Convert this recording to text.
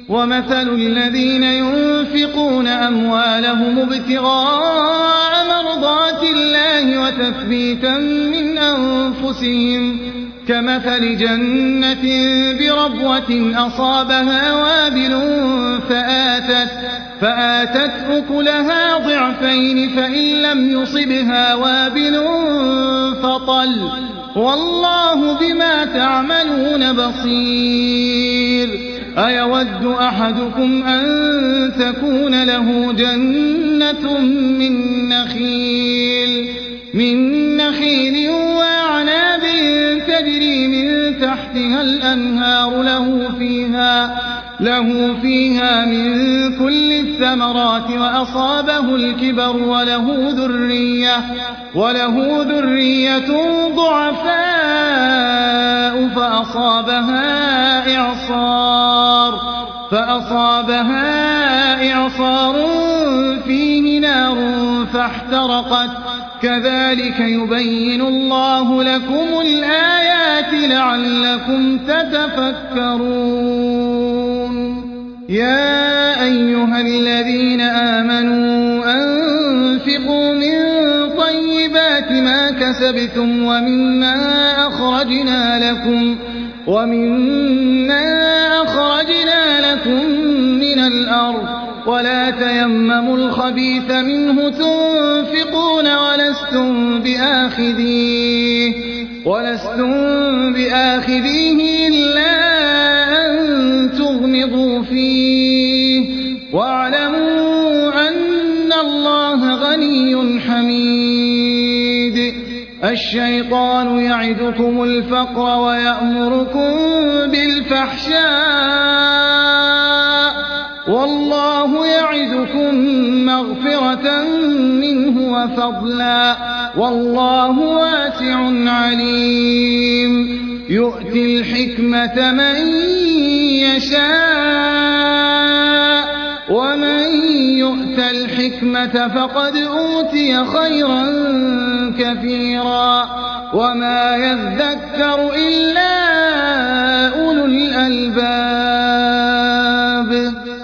ومثل الذين ينفقون أموالهم ابتغاء مرضات الله وتثبيتا من أنفسهم كمثل جنة بربوة أصابها وابل فآتت أكلها ضعفين فإن لم يصبها وابل فطل والله بما تعملون بصير. أيود أحدكم أن تكون له جنة من نخيل وأعناب تجري من تحتها الأنهار له فيها من كل الثمرات وأصابه الكبر وله ذرية ضعفاء فأصابها إعصار فيه نار فاحترقت كذلك يبين الله لكم الآيات لعلكم تتفكرون. يا أيها الذين آمنوا أنفقوا من طيبات ما كسبتم ومما أخرجنا لكم من الأرض ولا تيمموا الخبيث منه تنفقون ولستم بآخذيه إلا أن تغمضوا فيه واعلموا أن الله غني حميد. الشيطان يعدكم الفقر ويأمركم بالفحشاء والله يعدكم مغفرة منه وفضلا والله واسع عليم. يؤتي الحكمة من يشاء ومن يؤت الحكمة فقد أوتي خيرا كثيرا وما يذكر إلا أولو الألباب.